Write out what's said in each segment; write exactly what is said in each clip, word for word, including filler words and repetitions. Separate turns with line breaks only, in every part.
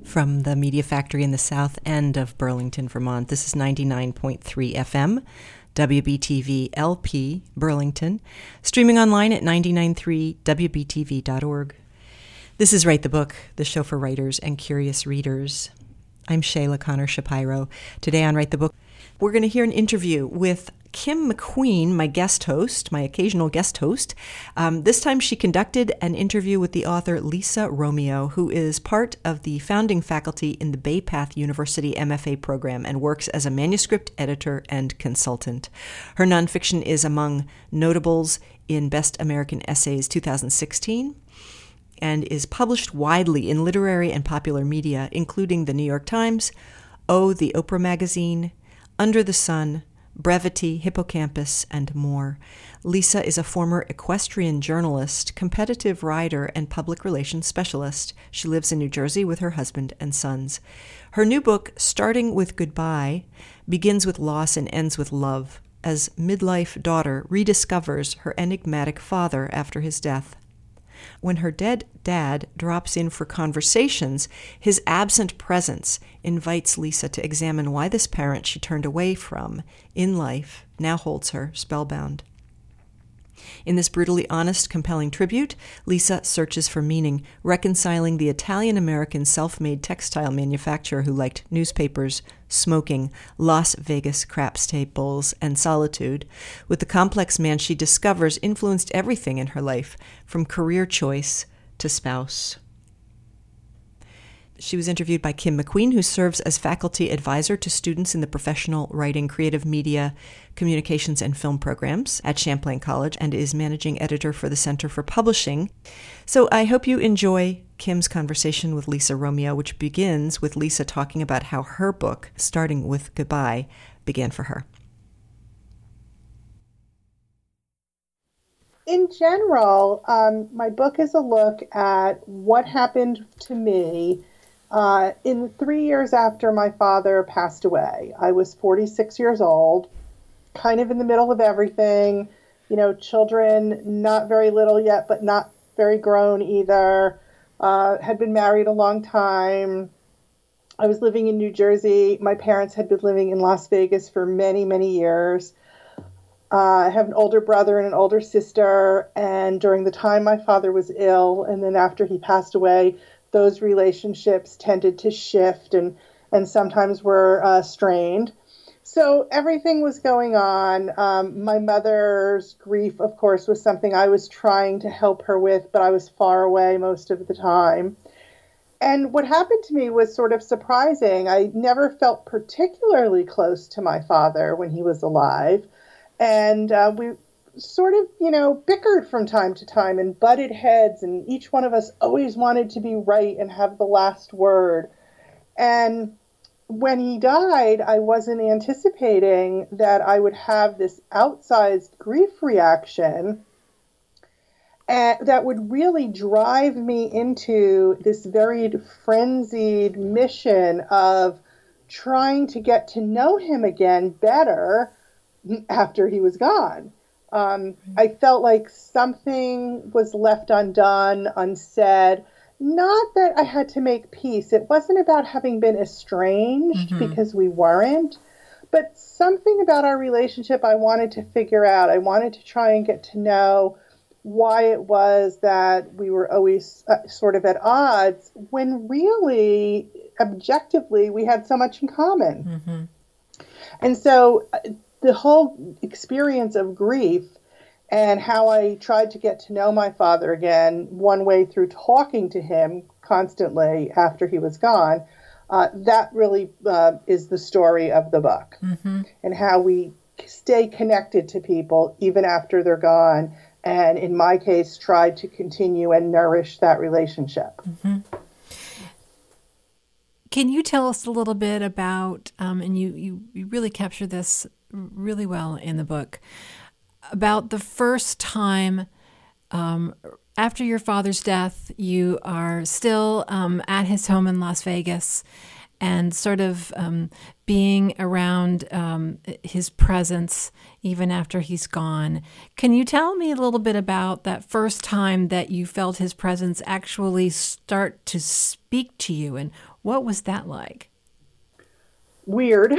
from the Media Factory in the south end of Burlington, Vermont. This is ninety-nine point three F M, W B T V L P, Burlington, streaming online at nine nine three W B T V dot org. This is Write the Book, the show for writers and curious readers. I'm Shayla Connor Shapiro. Today on Write the Book, we're going to hear an interview with Kim McQueen, my guest host, my occasional guest host. Um, this time she conducted an interview with the author Lisa Romeo, who is part of the founding faculty in the Bay Path University M F A program and works as a manuscript editor and consultant. Her nonfiction is among notables in Best American Essays two thousand sixteen and is published widely in literary and popular media, including the New York Times, Oh, the Oprah Magazine, Under the Sun, Brevity, Hippocampus, and more. Lisa is a former equestrian journalist, competitive rider, and public relations specialist. She lives in New Jersey with her husband and sons. Her new book, Starting with Goodbye, begins with loss and ends with love, as midlife daughter rediscovers her enigmatic father after his death. When her dead dad drops in for conversations, his absent presence invites Lisa to examine why this parent she turned away from in life now holds her spellbound. In this brutally honest, compelling tribute, Lisa searches for meaning, reconciling the Italian-American self-made textile manufacturer who liked newspapers, smoking, Las Vegas craps tables, and solitude, with the complex man she discovers influenced everything in her life, from career choice to spouse. She was interviewed by Kim McQueen, who serves as faculty advisor to students in the professional writing, creative media, communications, and film programs at Champlain College and is managing editor for the Center for Publishing. So I hope you enjoy Kim's conversation with Lisa Romeo, which begins with Lisa talking about how her book, Starting with Goodbye, began for her.
In general, um, my book is a look at what happened to me Uh, in the three years after my father passed away. I was forty-six years old, kind of in the middle of everything, you know, children, not very little yet, but not very grown either, uh, had been married a long time. I was living in New Jersey. My parents had been living in Las Vegas for many, many years. Uh, I have an older brother and an older sister, and during the time my father was ill, and then after he passed away, those relationships tended to shift and, and sometimes were uh, strained. So everything was going on. Um, my mother's grief, of course, was something I was trying to help her with, but I was far away most of the time. And what happened to me was sort of surprising. I never felt particularly close to my father when he was alive. And uh, we sort of, you know, bickered from time to time and butted heads, and each one of us always wanted to be right and have the last word. And when he died, I wasn't anticipating that I would have this outsized grief reaction and that would really drive me into this very frenzied mission of trying to get to know him again better after he was gone. Um, I felt like something was left undone, unsaid. Not that I had to make peace. It wasn't about having been estranged, mm-hmm. because we weren't, but something about our relationship I wanted to figure out. I wanted to try and get to know why it was that we were always uh, sort of at odds when really, objectively, we had so much in common. Mm-hmm. And so uh, the whole experience of grief and how I tried to get to know my father again, one way through talking to him constantly after he was gone, uh, that really uh, is the story of the book, mm-hmm. and how we stay connected to people even after they're gone, and in my case, tried to continue and nourish that relationship.
Mm-hmm. Can you tell us a little bit about, um, and you, you, you really capture this really well in the book, about the first time um, after your father's death, you are still um, at his home in Las Vegas, and sort of um, being around um, his presence even after he's gone. Can you tell me a little bit about that first time that you felt his presence actually start to speak to you, and what was that like?
Weird.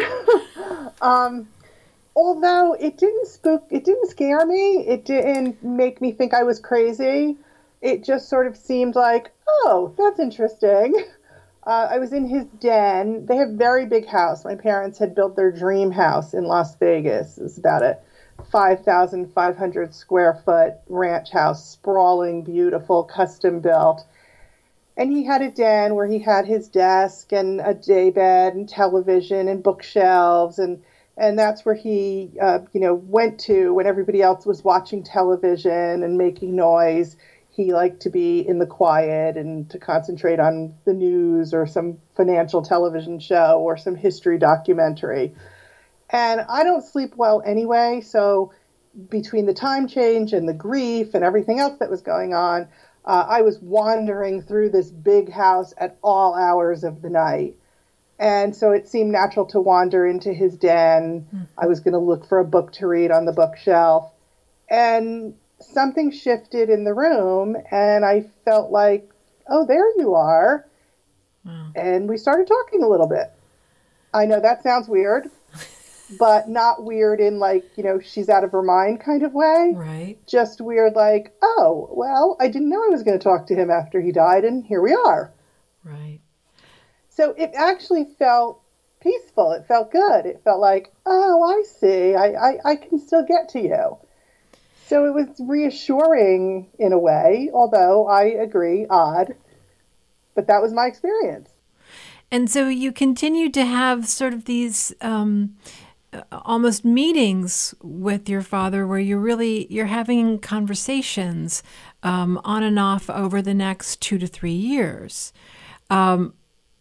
um, although it didn't spook, it didn't scare me. It didn't make me think I was crazy. It just sort of seemed like, oh, that's interesting. Uh, I was in his den. They have a very big house. My parents had built their dream house in Las Vegas. It was about a five thousand five hundred square foot ranch house, sprawling, beautiful, custom built. And he had a den where he had his desk and a daybed and television and bookshelves. And, and that's where he, uh, you know, went to when everybody else was watching television and making noise. He liked to be in the quiet and to concentrate on the news or some financial television show or some history documentary. And I don't sleep well anyway, so between the time change and the grief and everything else that was going on, uh, I was wandering through this big house at all hours of the night. And so it seemed natural to wander into his den. Mm-hmm. I was going to look for a book to read on the bookshelf. And something shifted in the room, and I felt like, oh, there you are. Wow. And we started talking a little bit. I know that sounds weird, but not weird in like, you know, she's out of her mind kind of way.
Right.
Just weird like, oh, well, I didn't know I was going to talk to him after he died, and here we are.
Right.
So it actually felt peaceful. It felt good. It felt like, oh, I see. I, I, I can still get to you. So it was reassuring in a way, although I agree, odd. But that was my experience.
And so you continued to have sort of these um, almost meetings with your father where you're really, you're having conversations um, on and off over the next two to three years. Um,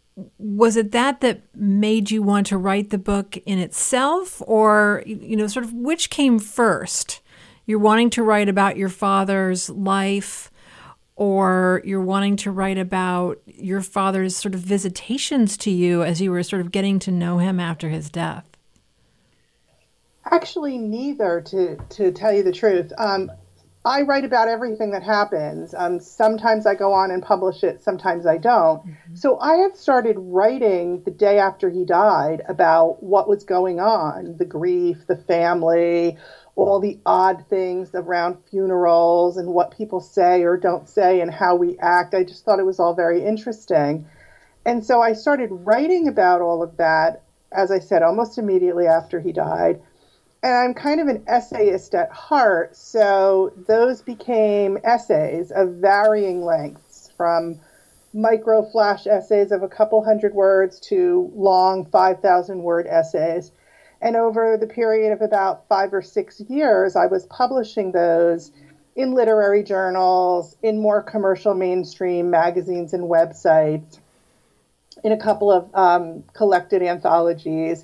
was it that that made you want to write the book in itself, or, you know, sort of which came first? You're wanting to write about your father's life, or you're wanting to write about your father's sort of visitations to you as you were sort of getting to know him after his death?
Actually, neither, to, to tell you the truth. Um, I write about everything that happens. Um, sometimes I go on and publish it, sometimes I don't. Mm-hmm. So I had started writing the day after he died about what was going on, the grief, the family, all the odd things around funerals and what people say or don't say and how we act. I just thought it was all very interesting. And so I started writing about all of that, as I said, almost immediately after he died. And I'm kind of an essayist at heart, so those became essays of varying lengths, from micro flash essays of a couple hundred words to long five thousand word essays. And over the period of about five or six years, I was publishing those in literary journals, in more commercial mainstream magazines and websites, in a couple of um, collected anthologies.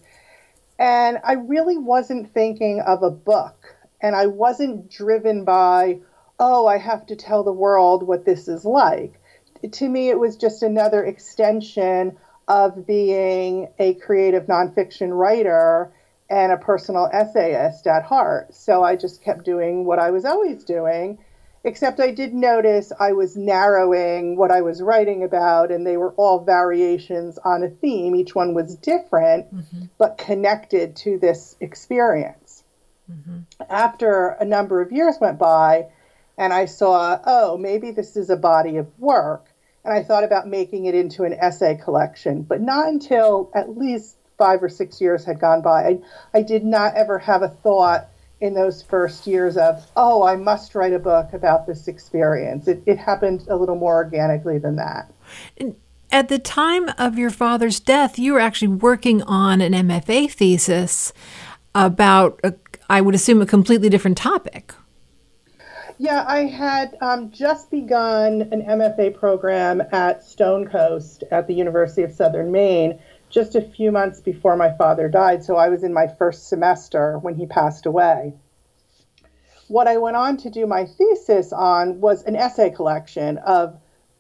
And I really wasn't thinking of a book, and I wasn't driven by, oh, I have to tell the world what this is like. To me, it was just another extension of being a creative nonfiction writer and a personal essayist at heart. So I just kept doing what I was always doing, except I did notice I was narrowing what I was writing about, and they were all variations on a theme. Each one was different, mm-hmm. but connected to this experience. Mm-hmm. After a number of years went by, and I saw, oh, maybe this is a body of work, and I thought about making it into an essay collection, but not until at least five or six years had gone by. I, I did not ever have a thought in those first years of, oh, I must write a book about this experience. It, it happened a little more organically than that.
And at the time of your father's death, you were actually working on an M F A thesis about, a, I would assume, a completely different topic.
Yeah, I had um, just begun an M F A program at Stone Coast at the University of Southern Maine just a few months before my father died, so I was in my first semester when he passed away. What I went on to do my thesis on was an essay collection of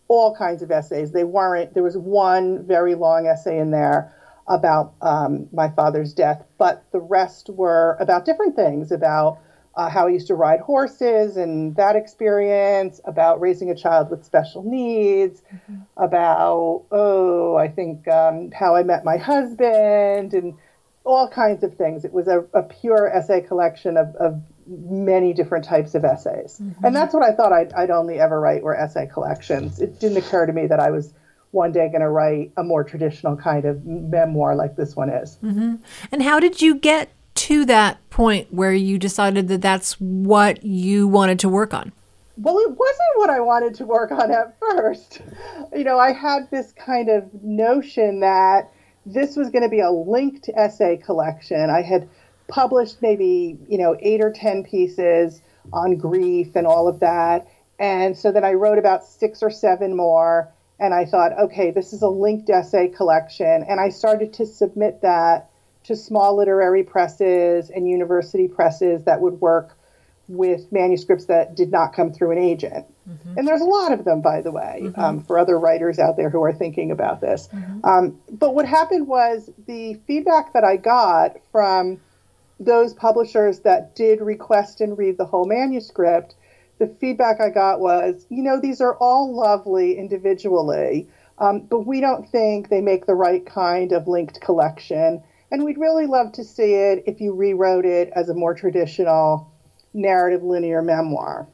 all kinds of essays. They weren't, there was one very long essay in there about um, my father's death, but the rest were about different things, about uh, how I used to ride horses and that experience, about raising a child with special needs, mm-hmm. about, oh, I think um, how I met my husband, and all kinds of things. It was a, a pure essay collection of, of many different types of essays. Mm-hmm. And that's what I thought I'd, I'd only ever write were essay collections. It didn't occur to me that I was one day going to write a more traditional kind of memoir like this one is.
Mm-hmm. And how did you get to that point where you decided that that's what you wanted to work on?
Well, it wasn't what I wanted to work on at first. You know, I had this kind of notion that this was going to be a linked essay collection. I had published maybe, you know, eight or ten pieces on grief and all of that. And so then I wrote about six or seven more. And I thought, okay, this is a linked essay collection. And I started to submit that to small literary presses and university presses that would work with manuscripts that did not come through an agent. Mm-hmm. And there's a lot of them, by the way, mm-hmm. um, for other writers out there who are thinking about this. Mm-hmm. Um, but what happened was the feedback that I got from those publishers that did request and read the whole manuscript, the feedback I got was, you know, these are all lovely individually, um, but we don't think they make the right kind of linked collection. And we'd really love to see it if you rewrote it as a more traditional narrative linear memoir.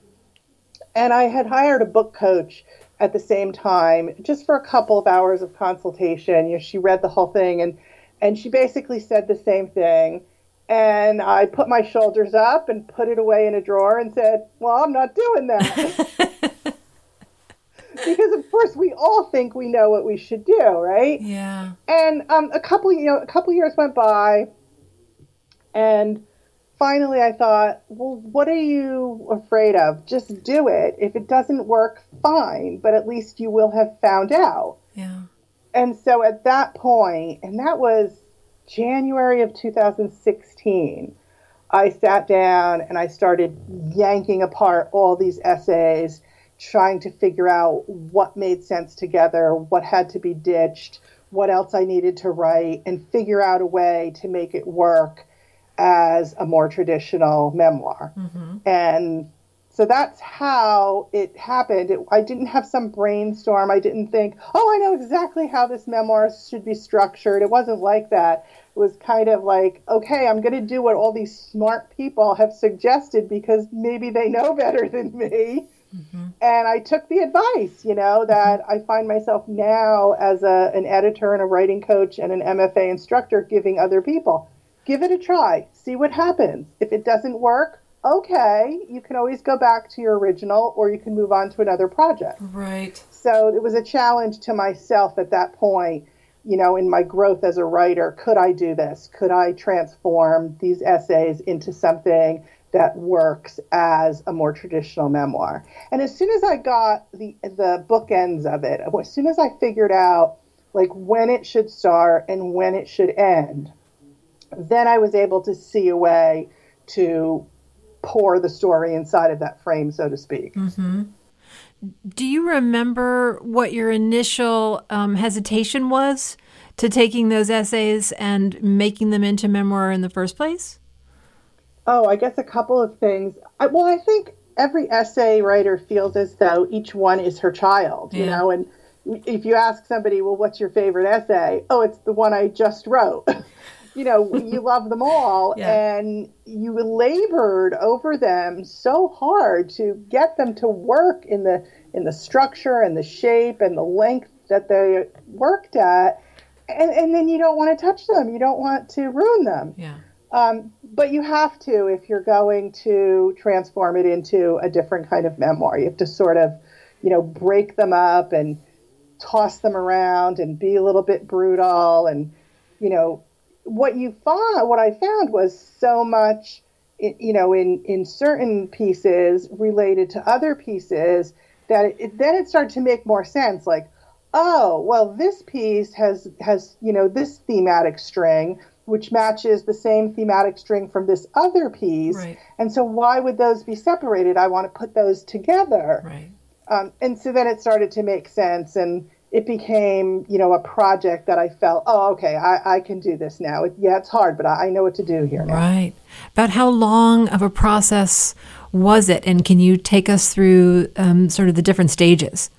And I had hired a book coach at the same time, just for a couple of hours of consultation. You know, she read the whole thing, and, and she basically said the same thing. And I put my shoulders up and put it away in a drawer and said, well, I'm not doing that. Because, of course, we all think we know what we should do, right?
Yeah.
And um, a couple, you know, a couple years went by, and finally I thought, well, what are you afraid of? Just do it. If it doesn't work, fine, but at least you will have found out.
Yeah.
And so at that point, and that was January of two thousand sixteen, I sat down and I started yanking apart all these essays, trying to figure out what made sense together, what had to be ditched, what else I needed to write, and figure out a way to make it work as a more traditional memoir. Mm-hmm. And so that's how it happened. It, I didn't have some brainstorm. I didn't think, oh, I know exactly how this memoir should be structured. It wasn't like that. It was kind of like, okay, I'm going to do what all these smart people have suggested because maybe they know better than me. Mm-hmm. And I took the advice, you know, that I find myself now as a, an editor and a writing coach and an M F A instructor giving other people. Give it a try. See what happens. If it doesn't work, okay, you can always go back to your original or you can move on to another project.
Right.
So it was a challenge to myself at that point, you know, in my growth as a writer. Could I do this? Could I transform these essays into something that works as a more traditional memoir? And as soon as I got the the bookends of it, as soon as I figured out like when it should start and when it should end, then I was able to see a way to pour the story inside of that frame, so to speak.
Mm-hmm. Do you remember what your initial um, hesitation was to taking those essays and making them into memoir in the first place?
Oh, I guess a couple of things. I, well, I think every essay writer feels as though each one is her child, you yeah. know, and if you ask somebody, well, what's your favorite essay? Oh, it's the one I just wrote. You know, you love them all, yeah. and you labored over them so hard to get them to work in the in the structure and the shape and the length that they worked at, and, and then you don't want to touch them. You don't want to ruin them.
Yeah.
Um, but you have to if you're going to transform it into a different kind of memoir. You have to sort of, you know, break them up and toss them around and be a little bit brutal and, you know, what you found, what I found was so much, you know, in, in certain pieces related to other pieces that it, then it started to make more sense. Like, oh, well, this piece has, has, you know, this thematic string, which matches the same thematic string from this other piece.
Right.
And so why would those be separated? I want to put those together.
Right.
Um, and so then it started to make sense, and it became, you know, a project that I felt, oh, okay, I, I can do this now. It, yeah, it's hard, but I, I know what to do here now.
Right. About how long of a process was it? And can you take us through um, sort of the different stages?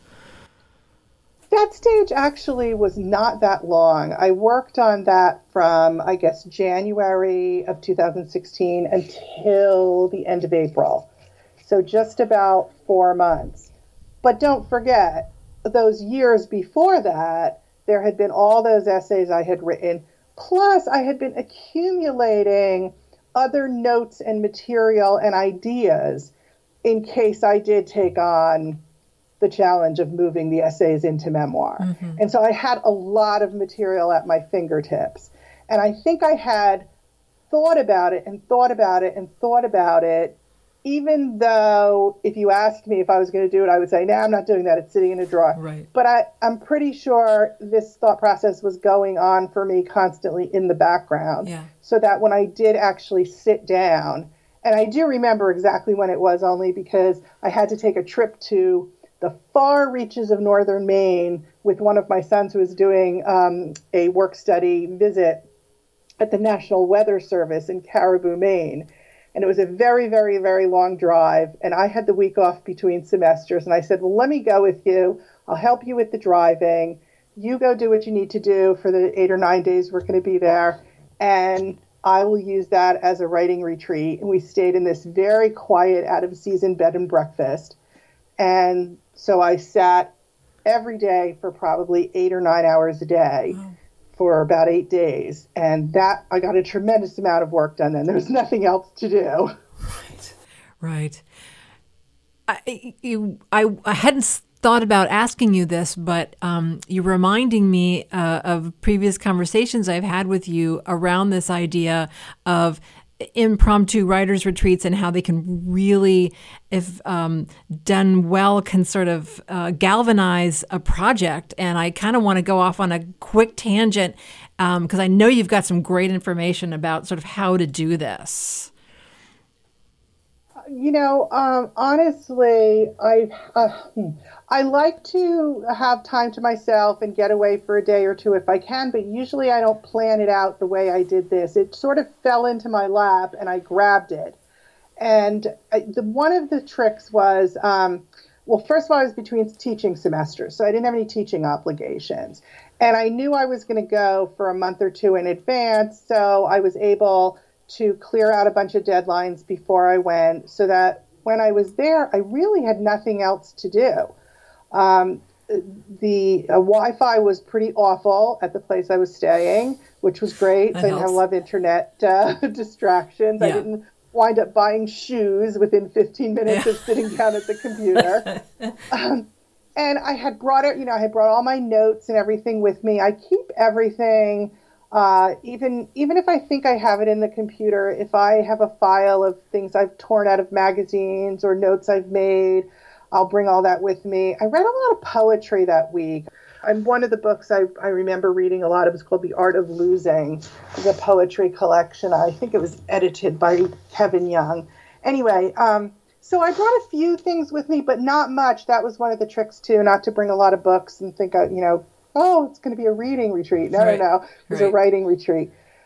That stage actually was not that long. I worked on that from, I guess, January of two thousand sixteen until the end of April. So just about four months. But don't forget, those years before that, there had been all those essays I had written, plus I had been accumulating other notes and material and ideas in case I did take on the challenge of moving the essays into memoir. Mm-hmm. And so I had a lot of material at my fingertips. And I think I had thought about it and thought about it and thought about it, even though if you asked me if I was going to do it, I would say, no, I'm not doing that. It's sitting in a drawer.
Right.
But I, I'm pretty sure this thought process was going on for me constantly in the background.
Yeah.
So that when I did actually sit down, and I do remember exactly when it was, only because I had to take a trip to the far reaches of northern Maine with one of my sons who was doing um, a work study visit at the National Weather Service in Caribou, Maine. And it was a very, very, very long drive. And I had the week off between semesters. And I said, well, let me go with you. I'll help you with the driving. You go do what you need to do for the eight or nine days we're going to be there. And I will use that as a writing retreat. And we stayed in this very quiet, out-of-season bed and breakfast. And so I sat every day for probably eight or nine hours a day. Wow. For about eight days. And that, I got a tremendous amount of work done then. There was nothing else to do.
Right. Right. I, you, I, I hadn't thought about asking you this, but um, you're reminding me uh, of previous conversations I've had with you around this idea of impromptu writers retreats and how they can really, if um, done well, can sort of uh, galvanize a project. And I kind of want to go off on a quick tangent because um, I know you've got some great information about sort of how to do this.
You know, um, honestly, I uh, I like to have time to myself and get away for a day or two if I can, but usually I don't plan it out the way I did this. It sort of fell into my lap and I grabbed it. And I, the, one of the tricks was, um, well, first of all, I was between teaching semesters, so I didn't have any teaching obligations. And I knew I was going to go for a month or two in advance, so I was able to clear out a bunch of deadlines before I went so that when I was there, I really had nothing else to do. Um, the uh, Wi-Fi was pretty awful at the place I was staying, which was great. So I didn't have a lot of internet uh, distractions. Yeah. I didn't wind up buying shoes within fifteen minutes yeah. of sitting down at the computer. um, and I had brought it, you know, I had brought all my notes and everything with me. I keep everything. Uh, even even if I think I have it in the computer, if I have a file of things I've torn out of magazines or notes I've made, I'll bring all that with me. I read a lot of poetry that week. And one of the books I, I remember reading a lot of was called The Art of Losing. It's a poetry collection. I think it was edited by Kevin Young. Anyway, um, so I brought a few things with me, but not much. That was one of the tricks, too, not to bring a lot of books and think, I, you know, oh, it's going to be a reading retreat. No, right. no, no. It was right. a writing retreat.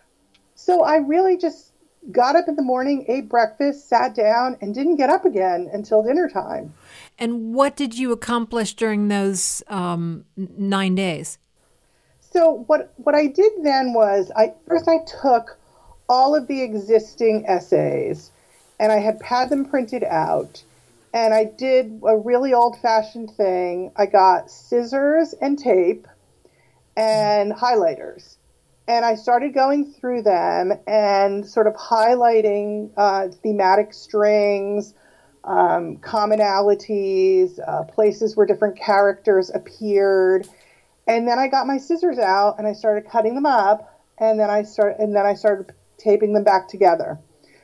So I really just got up in the morning, ate breakfast, sat down, and didn't get up again until dinner time.
And what did you accomplish during those um, nine days?
So what what I did then was, I first I took all of the existing essays, and I had had them printed out. And I did a really old-fashioned thing. I got scissors and tape and highlighters. And I started going through them and sort of highlighting uh, thematic strings, um, commonalities, uh, places where different characters appeared. And then I got my scissors out and I started cutting them up. And then I start, and then I started taping them back together.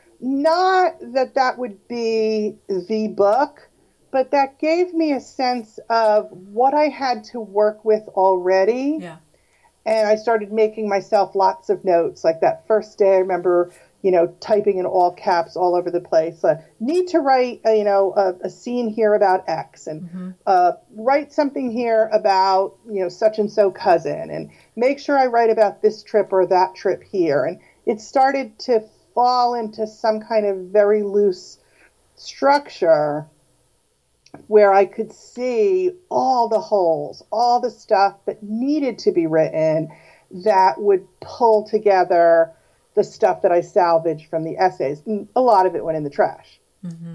Not that that would be the book, but that gave me a sense of what I had to work with already.
Yeah.
And I started making myself lots of notes. Like that first day, I remember you know, typing in all caps all over the place. Uh, need to write, uh, you know, a, a scene here about X, and mm-hmm. uh, write something here about, you know, such and so cousin, and make sure I write about this trip or that trip here. And it started to fall into some kind of very loose structure where I could see all the holes, all the stuff that needed to be written that would pull together the stuff that I salvaged from the essays. And a lot of it went in the trash. Mm-hmm.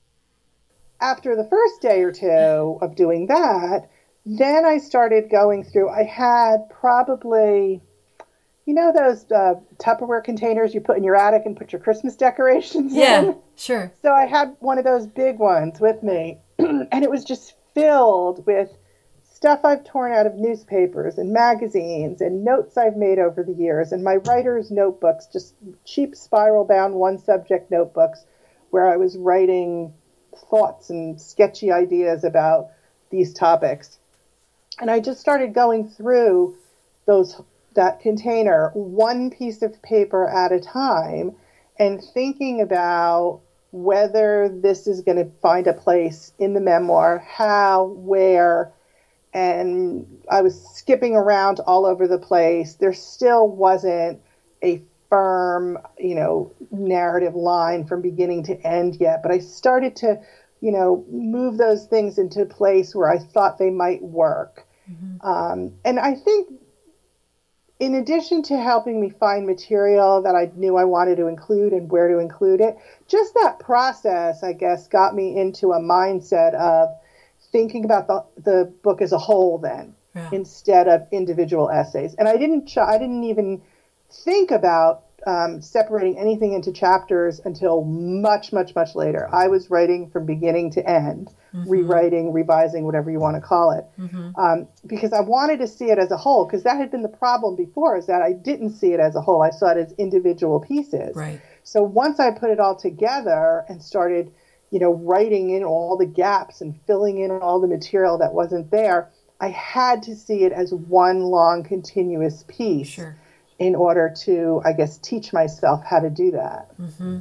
After the first day or two of doing that, then I started going through, I had probably, you know, those uh, Tupperware containers you put in your attic and put your Christmas decorations
yeah, in? Yeah, sure.
So I had one of those big ones with me, and it was just filled with stuff I've torn out of newspapers and magazines and notes I've made over the years, and my writer's notebooks, just cheap spiral-bound one-subject notebooks where I was writing thoughts and sketchy ideas about these topics. And I just started going through those that container one piece of paper at a time and thinking about whether this is going to find a place in the memoir, how, where. And I was skipping around all over the place. There still wasn't a firm, you know, narrative line from beginning to end yet. But I started to, you know, move those things into place where I thought they might work. Mm-hmm. Um, and I think in addition to helping me find material that I knew I wanted to include and where to include it, just that process, I guess, got me into a mindset of thinking about the, the book as a whole then, yeah. instead of individual essays. And I didn't ch- I didn't even think about um, separating anything into chapters until much, much, much later. I was writing from beginning to end, mm-hmm. rewriting, revising, whatever you want to call it, mm-hmm. um, because I wanted to see it as a whole, because that had been the problem before, is that I didn't see it as a whole. I saw it as individual pieces.
Right.
So once I put it all together and started you know, writing in all the gaps and filling in all the material that wasn't there, I had to see it as one long continuous piece
sure.
in order to, I guess, teach myself how to do that.
Mm-hmm.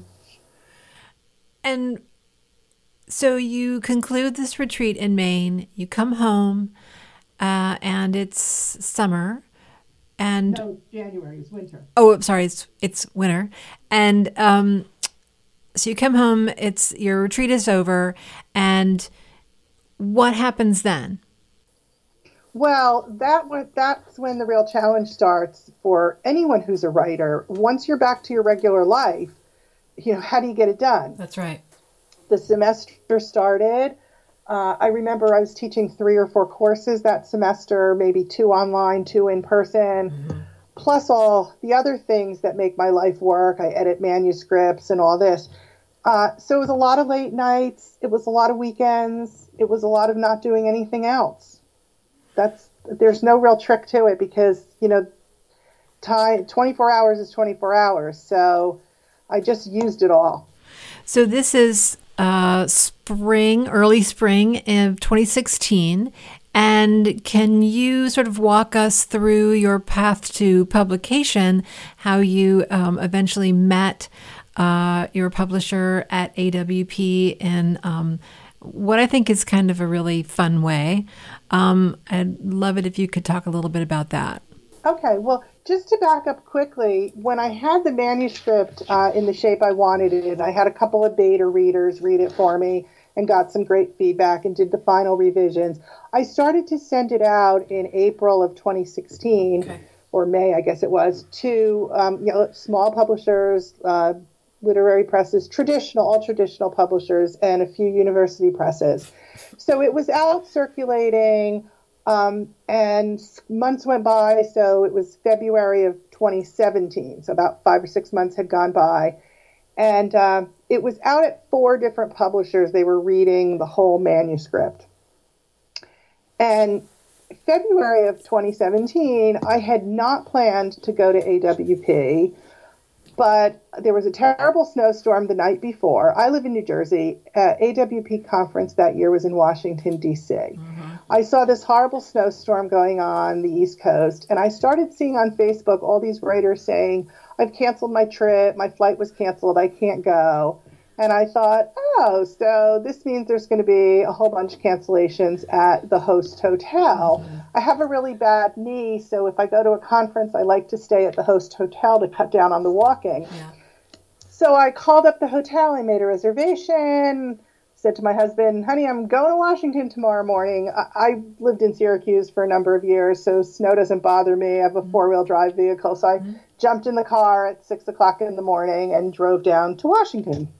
And so you conclude this retreat in Maine, you come home, uh, and it's summer. And
no, January is winter.
Oh, I'm sorry, it's it's winter. And um so you come home, it's your retreat is over, and what happens then?
Well, that that's when the real challenge starts for anyone who's a writer. Once you're back to your regular life, you know, how do you get it done?
That's right.
The semester started. Uh, I remember I was teaching three or four courses that semester, maybe two online, two in person. Mm-hmm. Plus all the other things that make my life work. I edit manuscripts and all this. Uh, so it was a lot of late nights. It was a lot of weekends. It was a lot of not doing anything else. That's there's no real trick to it because, you know, time, twenty-four hours is twenty-four hours. So I just used it all.
So this is uh, spring, early spring of twenty sixteen. And can you sort of walk us through your path to publication, how you um, eventually met uh, your publisher at A W P in um, what I think is kind of a really fun way? Um, I'd love it if you could talk a little bit about that.
Okay, well, just to back up quickly, when I had the manuscript uh, in the shape I wanted it, I had a couple of beta readers read it for me and got some great feedback and did the final revisions. I started to send it out in April of twenty sixteen, okay. or May, I guess it was, to um, you know, small publishers, uh, literary presses, traditional, all traditional publishers, and a few university presses. So it was out circulating, um, and months went by, so it was February of twenty seventeen, so about five or six months had gone by. And uh, it was out at four different publishers. They were reading the whole manuscript. And February of twenty seventeen, I had not planned to go to A W P. but there was a terrible snowstorm the night before. I live in New Jersey. Uh, A W P conference that year was in Washington, D C. Mm-hmm. I saw this horrible snowstorm going on the East Coast, and I started seeing on Facebook all these writers saying, I've canceled my trip, my flight was canceled, I can't go. And I thought, oh, so this means there's going to be a whole bunch of cancellations at the host hotel. Mm-hmm. I have a really bad knee, so if I go to a conference, I like to stay at the host hotel to cut down on the walking. Yeah. So I called up the hotel, I made a reservation, said to my husband, honey, I'm going to Washington tomorrow morning. I, I lived in Syracuse for a number of years, so snow doesn't bother me. I have a four-wheel drive vehicle, so I mm-hmm. jumped in the car at six o'clock in the morning and drove down to Washington.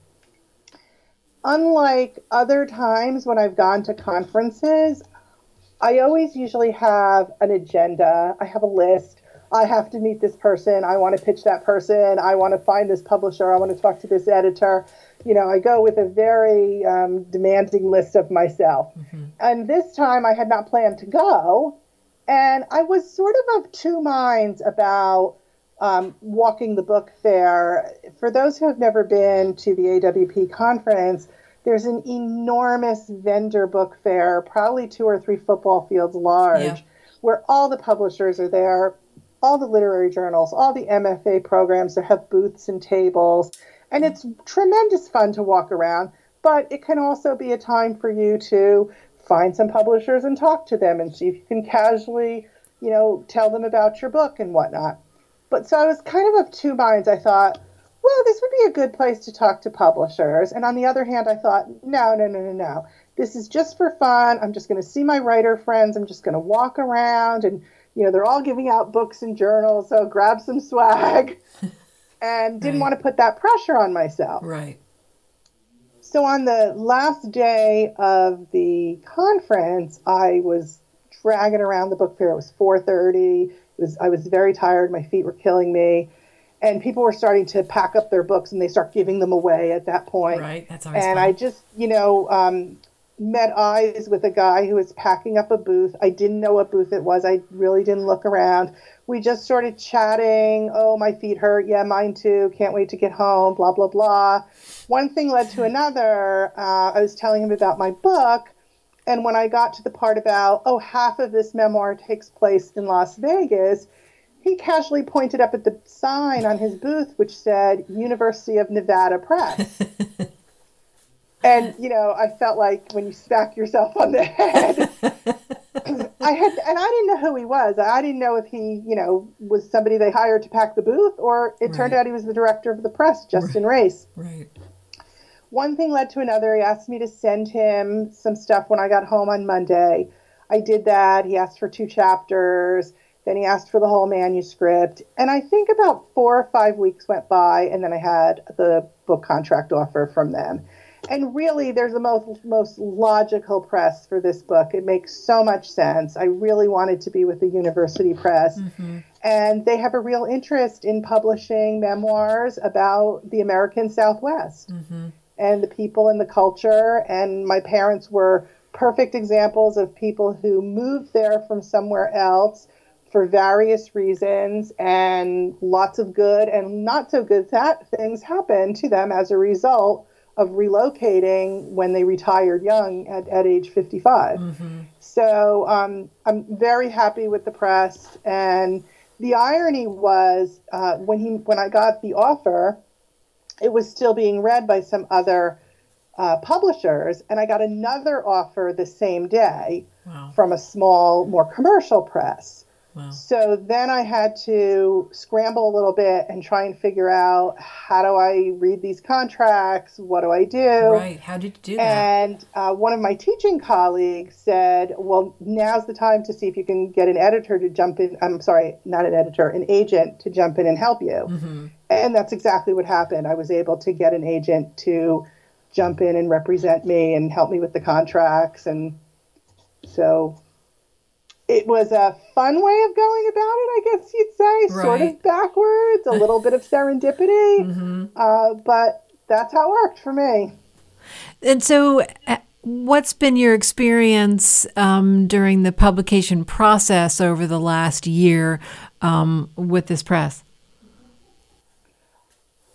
Unlike other times when I've gone to conferences, I always usually have an agenda. I have a list. I have to meet this person. I want to pitch that person. I want to find this publisher. I want to talk to this editor. You know, I go with a very um, demanding list of myself. Mm-hmm. And this time I had not planned to go. And I was sort of of two minds about Um, walking the book fair. For those who have never been to the A W P conference, there's an enormous vendor book fair, probably two or three football fields large, yeah. where all the publishers are there, all the literary journals, all the M F A programs that have booths and tables. And it's tremendous fun to walk around, but it can also be a time for you to find some publishers and talk to them and see if you can casually, you know, tell them about your book and whatnot. But so I was kind of of two minds. I thought, well, this would be a good place to talk to publishers. And on the other hand, I thought, no, no, no, no, no. This is just for fun. I'm just going to see my writer friends. I'm just going to walk around. And, you know, they're all giving out books and journals, so grab some swag. And didn't right. want to put that pressure on myself.
Right.
So on the last day of the conference, I was dragging around the book fair. It was four thirty. Was, I was very tired. My feet were killing me. And people were starting to pack up their books and they start giving them away at that point.
Right. That's always
And
fun.
I just, you know, um, met eyes with a guy who was packing up a booth. I didn't know what booth it was. I really didn't look around. We just started chatting. Oh, my feet hurt. Yeah, mine too. Can't wait to get home. Blah, blah, blah. One thing led to another. Uh, I was telling him about my book. And when I got to the part about, oh, half of this memoir takes place in Las Vegas, he casually pointed up at the sign on his booth, which said University of Nevada Press. And, you know, I felt like when you smack yourself on the head, I had, and I didn't know who he was. I didn't know if he, you know, was somebody they hired to pack the booth, or it right. turned out he was the director of the press, Justin
right.
Race.
Right.
One thing led to another. He asked me to send him some stuff when I got home on Monday. I did that. He asked for two chapters. Then he asked for the whole manuscript. And I think about four or five weeks went by, and then I had the book contract offer from them. And really, there's the most, most logical press for this book. It makes so much sense. I really wanted to be with the University Press. Mm-hmm. And they have a real interest in publishing memoirs about the American Southwest. Mm-hmm. And the people and the culture. And my parents were perfect examples of people who moved there from somewhere else for various reasons, and lots of good and not so good that things happened to them as a result of relocating when they retired young at, at age fifty-five. Mm-hmm. So um, I'm very happy with the press. And the irony was uh, when he when I got the offer, it was still being read by some other uh, publishers, and I got another offer the same day wow. from a small, more commercial press. Wow. So then I had to scramble a little bit and try and figure out, how do I read these contracts? What do I do?
Right. How did you do that?
And uh, one of my teaching colleagues said, well, now's the time to see if you can get an editor to jump in. I'm sorry, not an editor, an agent to jump in and help you. Mm-hmm. And that's exactly what happened. I was able to get an agent to jump in and represent me and help me with the contracts. And so it was a fun way of going about it, I guess you'd say, right. sort of backwards, a little bit of serendipity, mm-hmm. uh, but that's how it worked for me.
And so uh, what's been your experience um, during the publication process over the last year um, with this press?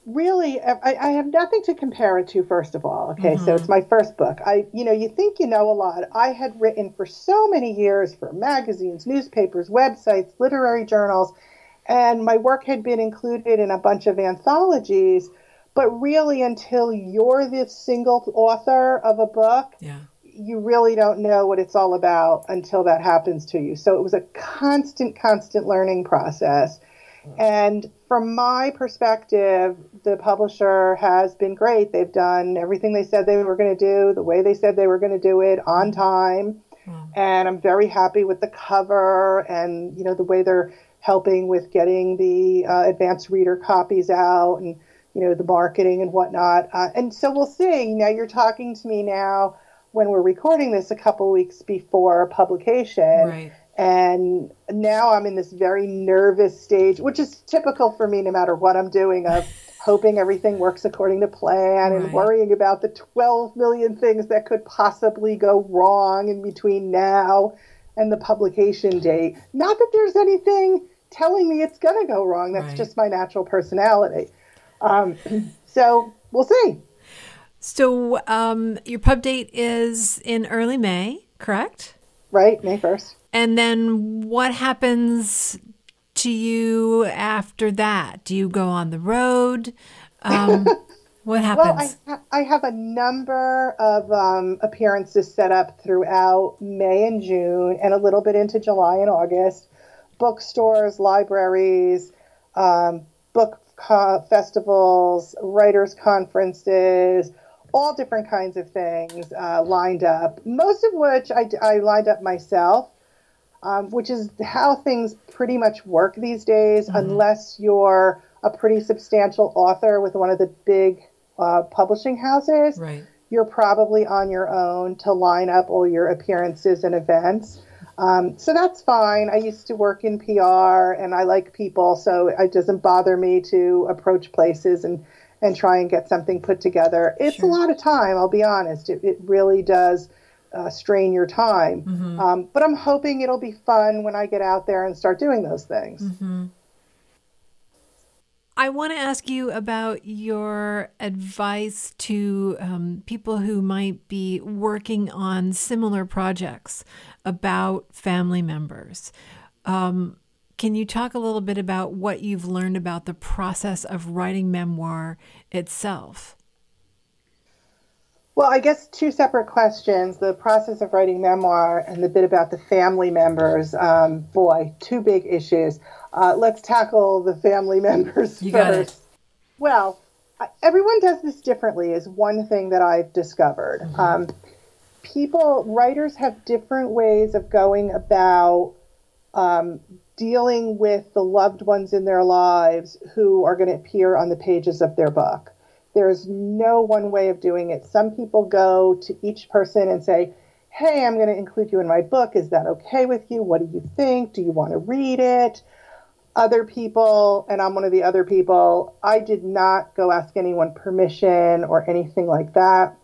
really, I, I have nothing to compare it to, first of all. Okay, mm-hmm. So it's my first book. I, you know, you think you know a lot. I had written for so many years for magazines, newspapers, websites, literary journals, and my work had been included in a bunch of anthologies. But really, until you're the single author of a book,
yeah.
you really don't know what it's all about until that happens to you. So it was a constant, constant learning process. And from my perspective, the publisher has been great. They've done everything they said they were going to do, the way they said they were going to do it, on time. Mm. And I'm very happy with the cover and, you know, the way they're helping with getting the uh, advanced reader copies out and, you know, the marketing and whatnot. Uh, and so we'll see. Now you're talking to me now when we're recording this a couple weeks before publication.
Right.
And now I'm in this very nervous stage, which is typical for me no matter what I'm doing, of hoping everything works according to plan and right. worrying about the twelve million things that could possibly go wrong in between now and the publication date. Not that there's anything telling me it's going to go wrong. That's right. just my natural personality. Um, so we'll see.
So um, your pub date is in early May, correct?
Right, May first.
And then what happens to you after that? Do you go on the road? Um, what happens?
Well, I, I have a number of um, appearances set up throughout May and June and a little bit into July and August. Bookstores, libraries, um, book co- festivals, writers' conferences, all different kinds of things uh, lined up, most of which I, I lined up myself. Um, which is how things pretty much work these days, mm-hmm. unless you're a pretty substantial author with one of the big uh, publishing houses.
Right.
You're probably on your own to line up all your appearances and events. Um, so that's fine. I used to work in P R, and I like people, so it doesn't bother me to approach places and, and try and get something put together. It's sure. a lot of time, I'll be honest. It, it really does Uh, strain your time. Mm-hmm. Um, but I'm hoping it'll be fun when I get out there and start doing those things.
Mm-hmm. I want to ask you about your advice to um, people who might be working on similar projects about family members. Um, can you talk a little bit about what you've learned about the process of writing memoir itself?
Well, I guess two separate questions, the process of writing memoir and the bit about the family members. Um, boy, two big issues. Uh, let's tackle the family members
you
first.
Got it.
Well, everyone does this differently is one thing that I've discovered. Mm-hmm. Um, people, writers have different ways of going about um, dealing with the loved ones in their lives who are going to appear on the pages of their book. There's no one way of doing it. Some people go to each person and say, hey, I'm going to include you in my book. Is that okay with you? What do you think? Do you want to read it? Other people, and I'm one of the other people, I did not go ask anyone permission or anything like that.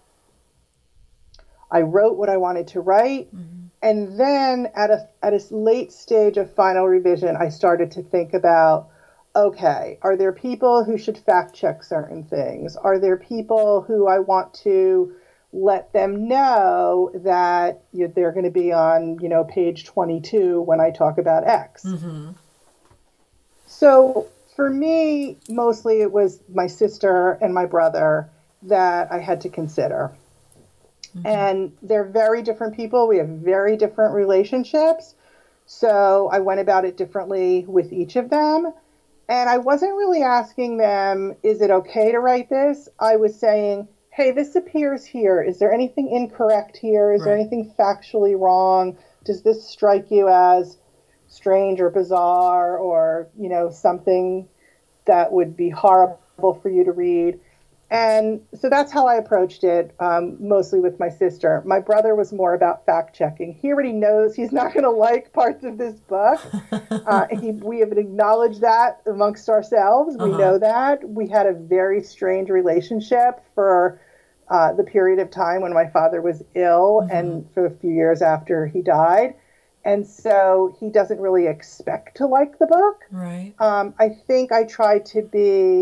I wrote what I wanted to write. Mm-hmm. And then at a, at a late stage of final revision, I started to think about, okay, are there people who should fact check certain things? Are there people who I want to let them know that you know, they're going to be on, you know, page twenty-two when I talk about X? Mm-hmm. So for me, mostly it was my sister and my brother that I had to consider. Mm-hmm. And they're very different people. We have very different relationships. So I went about it differently with each of them. And I wasn't really asking them, is it okay to write this? I was saying, hey, this appears here. Is there anything incorrect here? Is right. there anything factually wrong? Does this strike you as strange or bizarre or, you know, something that would be horrible for you to read? And so that's how I approached it, um, mostly with my sister. My brother was more about fact-checking. He already knows he's not going to like parts of this book. Uh, he, we have acknowledged that amongst ourselves. We uh-huh. know that. We had a very strange relationship for uh, the period of time when my father was ill mm-hmm. and for a few years after he died. And so he doesn't really expect to like the book.
Right.
Um, I think I tried to be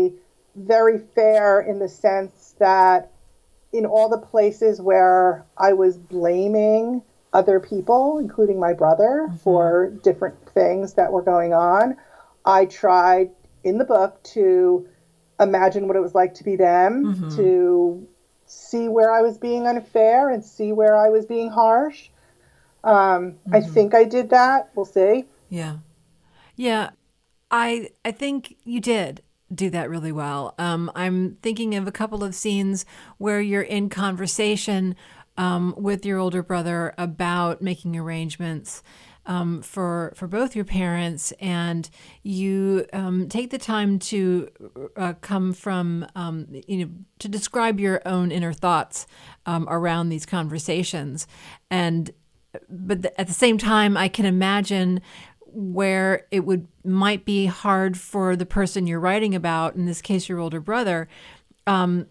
very fair in the sense that in all the places where I was blaming other people, including my brother, mm-hmm. for different things that were going on, I tried in the book to imagine what it was like to be them, mm-hmm. to see where I was being unfair and see where I was being harsh. Um, mm-hmm. I think I did that. We'll see.
Yeah. Yeah. I I think you did do that really well. Um, I'm thinking of a couple of scenes where you're in conversation um, with your older brother about making arrangements um, for for both your parents, and you um, take the time to uh, come from um, you know to describe your own inner thoughts um, around these conversations, and but th- at the same time, I can imagine where it would might be hard for the person you're writing about, in this case, your older brother, um,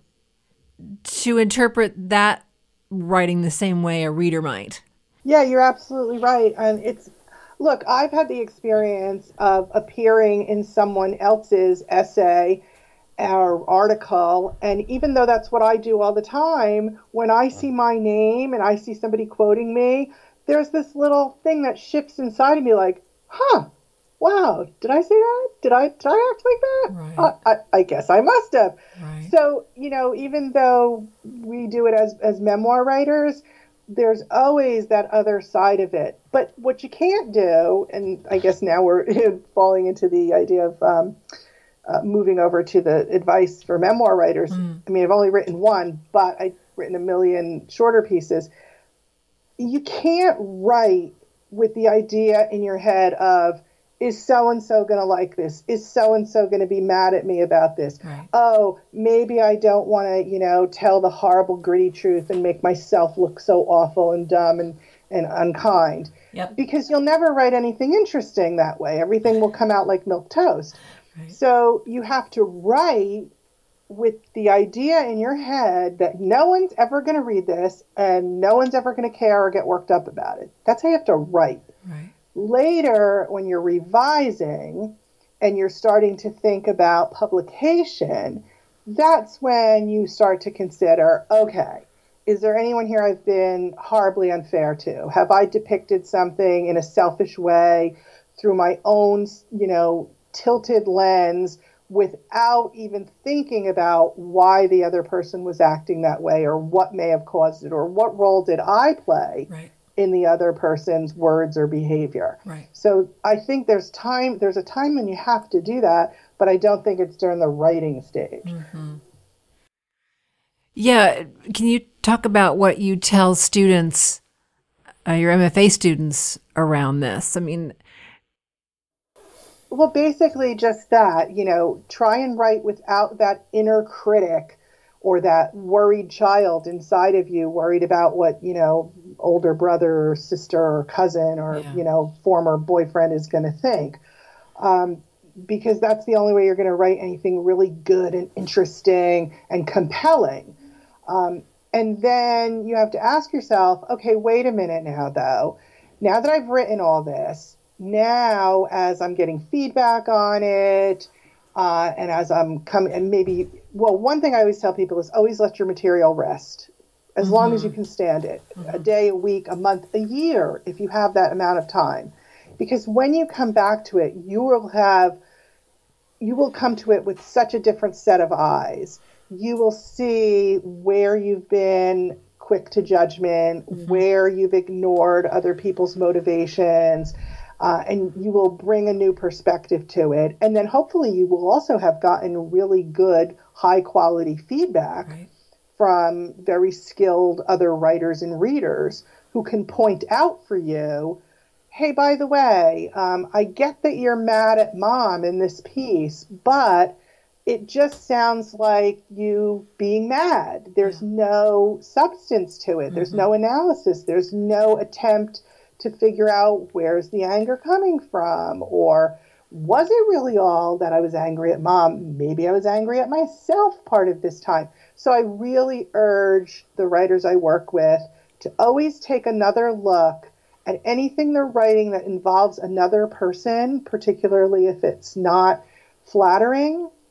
to interpret that writing the same way a reader might.
Yeah, you're absolutely right. And it's, look, I've had the experience of appearing in someone else's essay or article. And even though that's what I do all the time, when I see my name and I see somebody quoting me, there's this little thing that shifts inside of me like, huh, wow, did I say that? Did I, did I act like that?
Right.
Uh, I, I guess I must have.
Right.
So, you know, even though we do it as, as memoir writers, there's always that other side of it. But what you can't do, and I guess now we're falling into the idea of um, uh, moving over to the advice for memoir writers. Mm. I mean, I've only written one, but I've written a million shorter pieces. You can't write with the idea in your head of, is so-and-so going to like this? Is so-and-so going to be mad at me about this?
Right.
Oh, maybe I don't want to, you know, tell the horrible, gritty truth and make myself look so awful and dumb and, and unkind.
Yep.
Because you'll never write anything interesting that way. Everything will come out like milk toast.
Right.
So you have to write with the idea in your head that no one's ever going to read this and no one's ever going to care or get worked up about it. That's how you have to write.
Right.
Later, when you're revising and you're starting to think about publication, that's when you start to consider, okay, is there anyone here I've been horribly unfair to? Have I depicted something in a selfish way through my own, you know, tilted lens without even thinking about why the other person was acting that way or what may have caused it or what role did I play
right.
in the other person's words or behavior.
Right.
So I think there's time, there's a time when you have to do that, but I don't think it's during the writing stage.
Mm-hmm. Yeah. Can you talk about what you tell students, uh, your M F A students around this? I mean,
well, basically just that, you know, try and write without that inner critic or that worried child inside of you, worried about what, you know, older brother or sister or cousin or,
yeah.
you know, former boyfriend is going to think. Um, because that's the only way you're going to write anything really good and interesting and compelling. Um, and then you have to ask yourself, okay, wait a minute now, though. Now that I've written all this, now as I'm getting feedback on it, uh, and as I'm coming, and maybe, well, one thing I always tell people is always let your material rest as mm-hmm. long as you can stand it. Mm-hmm. A day, a week, a month, a year, if you have that amount of time. Because when you come back to it, you will have, you will come to it with such a different set of eyes. You will see where you've been quick to judgment, mm-hmm. where you've ignored other people's motivations, uh, and you will bring a new perspective to it. And then hopefully you will also have gotten really good, high quality feedback right. from very skilled other writers and readers who can point out for you, hey, by the way, um, I get that you're mad at mom in this piece, but it just sounds like you being mad. There's no substance to it. Mm-hmm. There's no analysis. There's no attempt to figure out where's the anger coming from, or was it really all that I was angry at mom? Maybe I was angry at myself part of this time. So I really urge the writers I work with to always take another look at anything they're writing that involves another person, particularly if it's not flattering,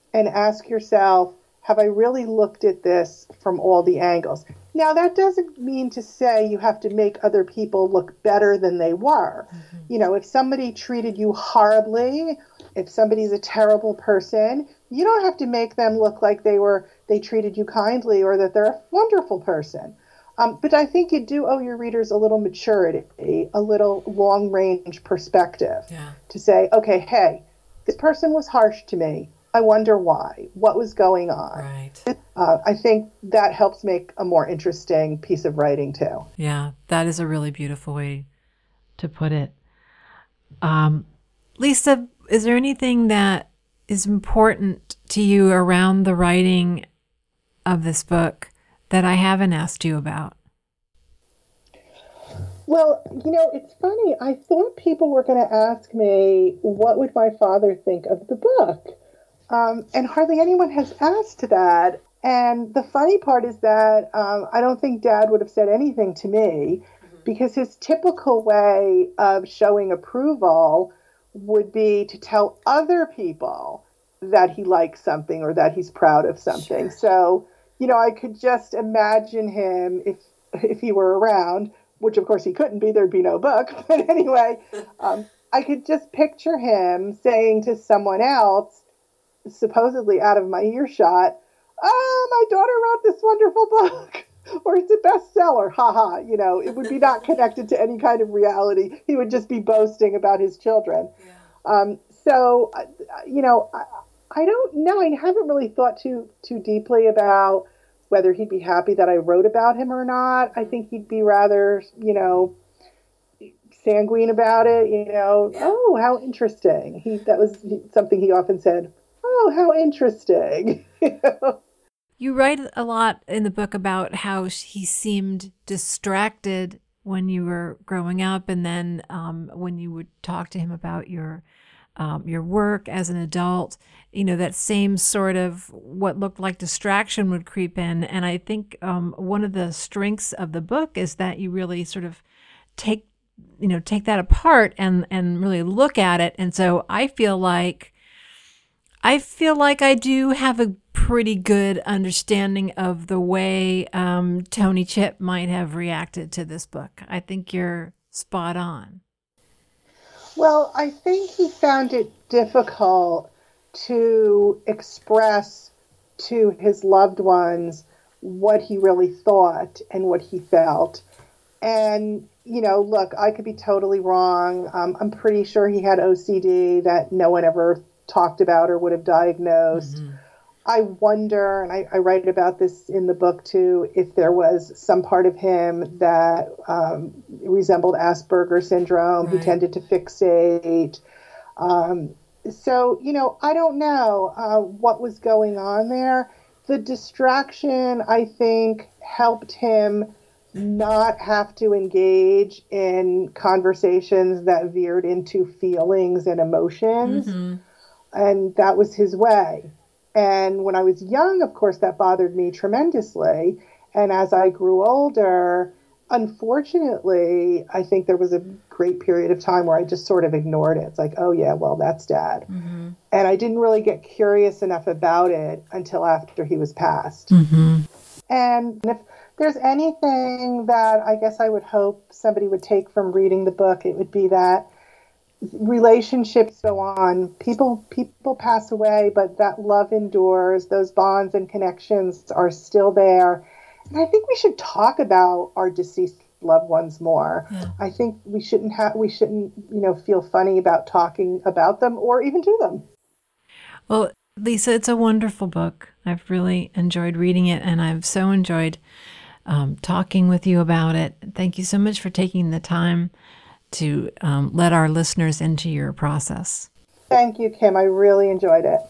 and ask yourself, have I really looked at this from all the angles? Now, that doesn't mean to say you have to make other people look better than they were. Mm-hmm. You know, if somebody treated you horribly, if somebody's a terrible person, you don't have to make them look like they were they treated you kindly or that they're a wonderful person. Um, but I think you do owe your readers a little maturity, a little long-range perspective yeah. to say, okay, hey, this person was harsh to me. I wonder why. What was going on?
Right.
Uh, I think that helps make a more interesting piece of writing, too.
Yeah, that is a really beautiful way to put it. Um, Lisa, is there anything that is important to you around the writing of this book that I haven't asked you about?
Well, you know, it's funny. I thought people were going to ask me, what would my father think of the book? Um, and hardly anyone has asked that. And the funny part is that um, I don't think Dad would have said anything to me because his typical way of showing approval would be to tell other people that he likes something or that he's proud of something. Sure. So, you know, I could just imagine him if if he were around, which of course he couldn't be, there'd be no book. But anyway, um, I could just picture him saying to someone else, supposedly out of my earshot, oh, my daughter wrote this wonderful book, or it's a bestseller, haha. You know, it would be not connected to any kind of reality. He would just be boasting about his children. Yeah. Um, so, uh, you know, I, I don't know. I haven't really thought too too deeply about whether he'd be happy that I wrote about him or not. I think he'd be rather, you know, sanguine about it. You know, yeah. Oh, how interesting. He that was something he often said. Oh, how interesting.
You write a lot in the book about how he seemed distracted when you were growing up, and then um, when you would talk to him about your um, your work as an adult, you know, that same sort of what looked like distraction would creep in. And I think um, one of the strengths of the book is that you really sort of take, you know, take that apart and and really look at it. And so I feel like I feel like I do have a pretty good understanding of the way um, Tony Chip might have reacted to this book. I think you're spot on.
Well, I think he found it difficult to express to his loved ones what he really thought and what he felt. And, you know, look, I could be totally wrong. Um, I'm pretty sure he had O C D that no one ever talked about or would have diagnosed. Mm-hmm. I wonder, and I, I write about this in the book too, if there was some part of him that um, resembled Asperger's syndrome, right. Who tended to fixate. Um, so, you know, I don't know uh, what was going on there. The distraction, I think, helped him not have to engage in conversations that veered into feelings and emotions. Mm-hmm. And that was his way. And when I was young, of course, that bothered me tremendously. And as I grew older, unfortunately, I think there was a great period of time where I just sort of ignored it. It's like, oh, yeah, well, that's Dad. Mm-hmm. And I didn't really get curious enough about it until after he was passed. Mm-hmm. And if there's anything that I guess I would hope somebody would take from reading the book, it would be that relationships go on. People people pass away, but that love endures. Those bonds and connections are still there. And I think we should talk about our deceased loved ones more. Yeah. I think we shouldn't have we shouldn't, you know, feel funny about talking about them or even to them.
Well, Lisa, it's a wonderful book. I've really enjoyed reading it, and I've so enjoyed um, talking with you about it. Thank you so much for taking the time to um, let our listeners into your process.
Thank you, Kim. I really enjoyed it.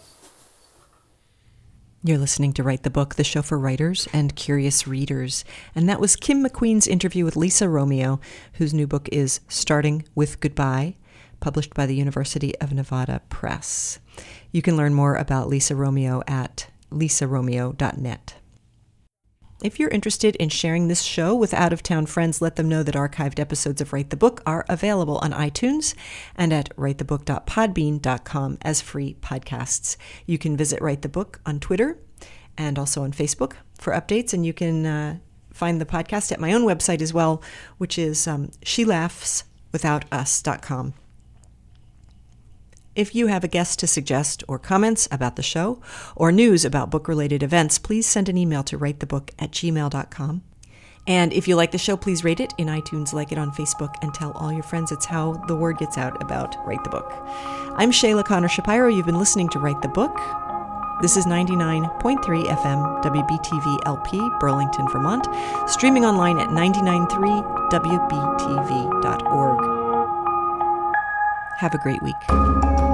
You're listening to Write the Book, the show for writers and curious readers. And that was Kim McQueen's interview with Lisa Romeo, whose new book is Starting with Goodbye, published by the University of Nevada Press. You can learn more about Lisa Romeo at lisa romeo dot net. If you're interested in sharing this show with out-of-town friends, let them know that archived episodes of Write the Book are available on iTunes and at write the book dot podbean dot com as free podcasts. You can visit Write the Book on Twitter and also on Facebook for updates, and you can uh, find the podcast at my own website as well, which is um, she laughs without us dot com. If you have a guest to suggest or comments about the show or news about book-related events, please send an email to write the book at gmail dot com. And if you like the show, please rate it in iTunes, like it on Facebook, and tell all your friends. It's how the word gets out about Write the Book. I'm Shayla Connor Shapiro. You've been listening to Write the Book. This is ninety-nine point three F M, W B T V L P, Burlington, Vermont, streaming online at ninety-nine point three W B T V dot org. Have a great week.